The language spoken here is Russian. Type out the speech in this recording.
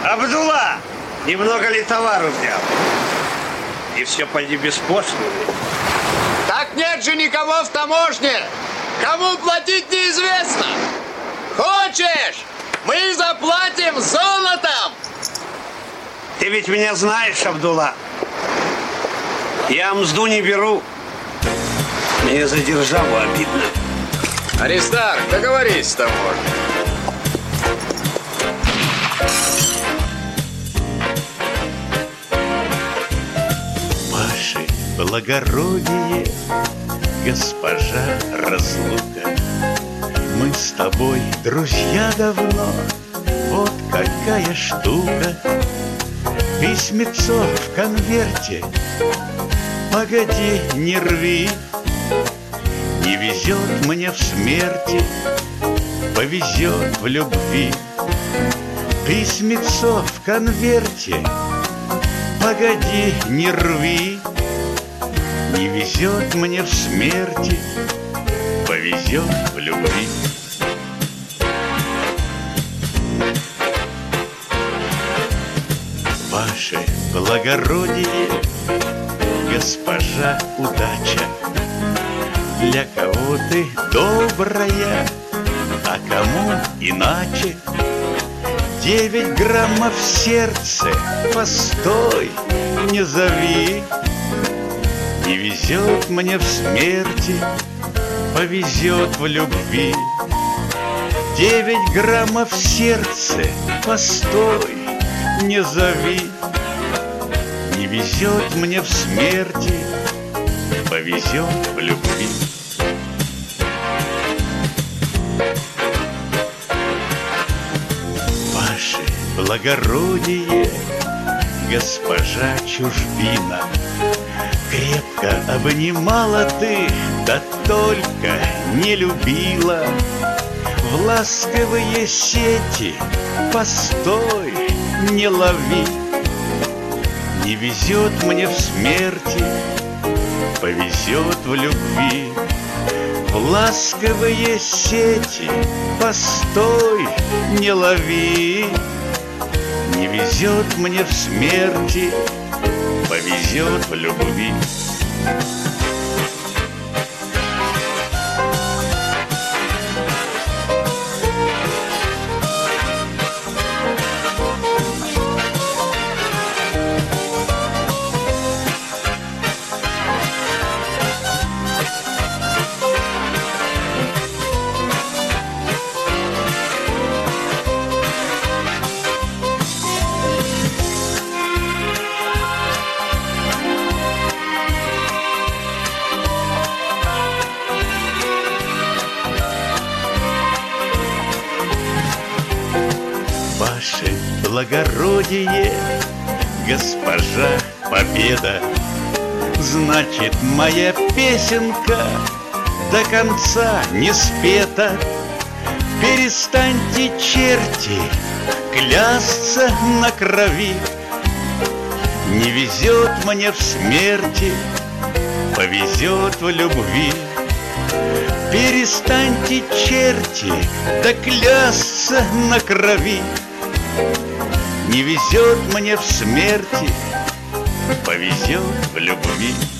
Абдулла, немного ли товару взял? И все поди беспошлино. Так нет же никого в таможне. Кому платить неизвестно. Хочешь? Мы заплатим золотом. Ты ведь меня знаешь, Абдулла. Я мзду не беру. Мне за державу обидно. Аристарх, договорись с таможней. Ваше благородие, госпожа Разлука, мы с тобой друзья давно, вот какая штука. Письмецо в конверте, погоди, не рви. Не везет мне в смерти, повезет в любви. Письмецо в конверте, погоди, не рви. Не везет мне в смерти, повезет в любви. Ваше благородие, госпожа удача, для кого ты добрая, а кому иначе. 9 граммов в сердце, постой, не зови. Не везет мне в смерти, повезет в любви. 9 граммов в сердце, постой, не зови. Не везет мне в смерти, повезет в любви. Ваше благородие, госпожа чужбина, крепко обнимала ты, да только не любила. В ласковые сети, постой, не лови. Не везет мне в смерти, повезет в любви. В ласковые сети, постой, не лови. Не везет мне в смерти, повезет в любви. Ваше благородие, госпожа Победа, значит, моя песенка до конца не спета. Перестаньте, черти, клясться на крови. Не везет мне в смерти, повезет в любви. Перестаньте, черти, да клясться на крови. Не везет мне в смерти, повезет в любви.